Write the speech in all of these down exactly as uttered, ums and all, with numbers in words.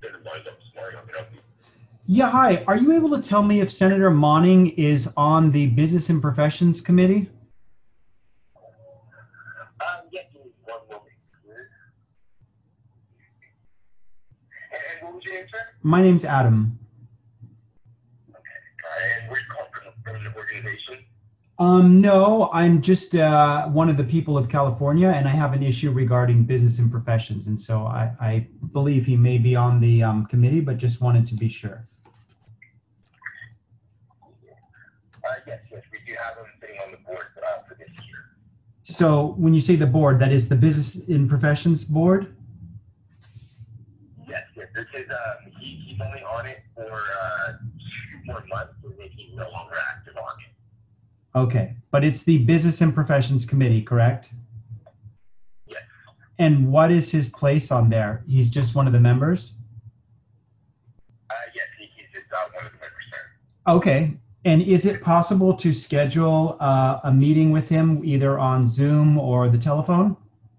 Yeah, hi. Are you able to tell me if Senator Monning is on the Business and Professions Committee? Um, yes, give me one moment, please. And, and what was your name, sir? My name's Adam. Okay. Uh, and where you call from, from the organization? Um, no, I'm just uh, one of the people of California, and I have an issue regarding business and professions. And so I, I believe he may be on the um, committee, but just wanted to be sure. Uh, yes, yes, we do have him sitting on the board uh, for this year. So when you say the board, that is the Business and Professions Board? Yes, yes. This is, um, he, he's only on it for uh, two more months, and then he's no longer active on it. Okay, but it's the Business and Professions Committee, correct? Yes. And what is his place on there? He's just one of the members? Uh, yes, he, he's just uh, one of the members, sir. Okay. And is it possible to schedule uh, a meeting with him either on Zoom or the telephone?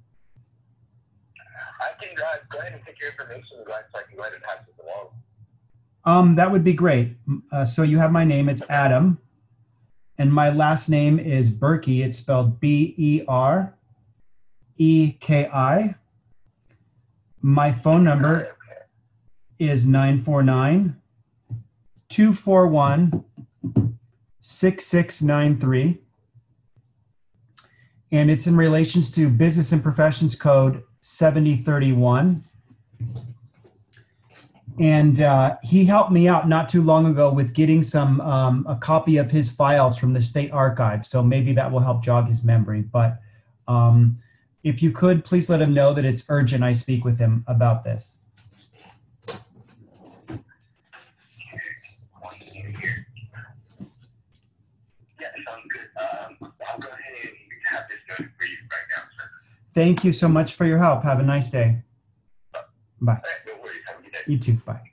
I can uh, go ahead and take your information, guys, so I can go ahead and pass this along. Um, that would be great. Uh, so you have my name, it's Adam. And my last name is Berkey. It's spelled B E R E K I. My phone number is nine four nine, two four one, six six nine three. And it's in relations to Business and Professions Code seventy thirty-one. And uh, he helped me out not too long ago with getting some um, a copy of his files from the state archive. So maybe that will help jog his memory. But um, if you could, please let him know that it's urgent I speak with him about this. Thank you so much for your help. Have a nice day. Bye. No worries. Have a good day. You too. Bye.